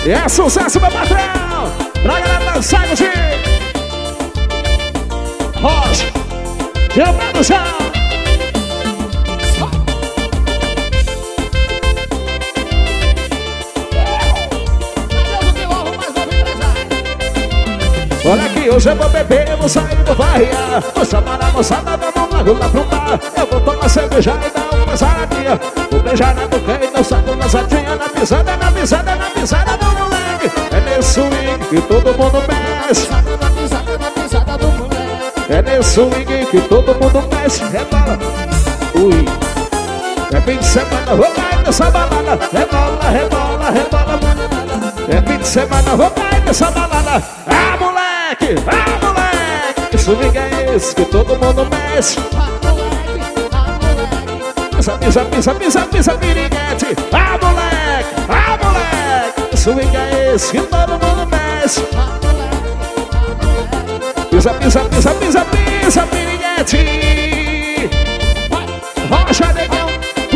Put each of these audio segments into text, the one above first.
E é sucesso, meu patrão. Pra galera dançar, meu filho. Rocha, tira o pé do chão. Olha aqui, hoje eu vou beber, eu vou sair do barriar. Vou chamar a moçada, vamos lá pro bar. Eu vou tomar cerveja e dar uma saradinha. Vou beijar na boca e dançar com dançadinha. Na pisada, na pisada, na pisada do moleque. É nesse swing que todo mundo mexe. Na pisada do moleque. É nesse swing que todo mundo mexe. Rebola, ui. É fim de semana, vou cair nessa balada. Rebola, rebola, rebola. É fim de semana, vou cair nessa balada. Ah, moleque! Ah, moleque! Swing é esse que todo mundo mexe. Pisa, pisa, pisa, pisa, pisa, piriguete. Ah, moleque! Ah, moleque! Swing é esse que todo mundo mexe. Pisa, pisa, pisa, pisa, pisa, piriguete. Rocha, negão.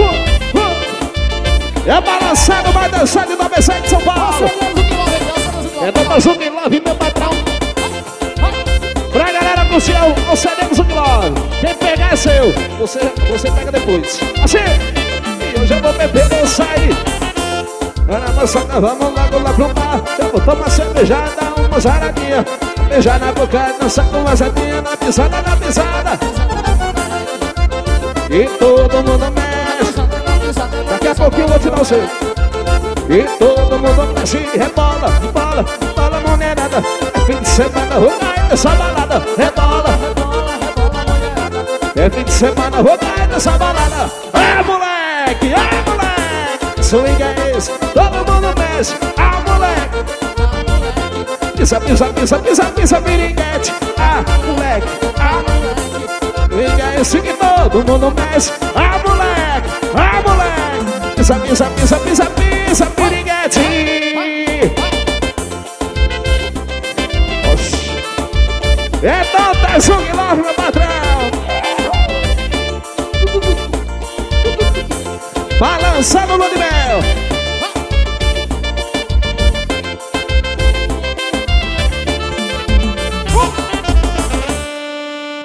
É balançado, vai dançar de 97 de São Paulo. É Dona Zung Love, meu patrão. Pra galera do céu, concedemos o Love. Quem pegar é seu, você pega depois. Assim, e hoje eu vou beber, vou sair. Ana moçada, vamos logo lá pro bar. Eu vou tomar cerveja, dar uma zaradinha. Beijar na boca, dançar com uma zadinha. Na pisada, na pisada. E todo mundo mexe. Daqui a pouquinho eu vou te dar o seu. E todo mundo mexe, rebola, bola, bola, mulherada. É fim de semana, vou cair nessa balada. Rebola, rebola, rebola, mulherada. É fim de semana, vou cair nessa balada. Ah, moleque, ah, moleque. Swing é esse, todo mundo mexe. Ah, moleque. Pisa, pisa, pisa, pisa, pisa, piriguete. Ah, moleque, ah, moleque. Swing é esse que todo mundo mexe. Ah, moleque, ah, moleque. Pisa, pisa, pisa, pisa, pisa, piriguete. Oxi. Então tá Zung Love, meu patrão. Balançando o lua de mel.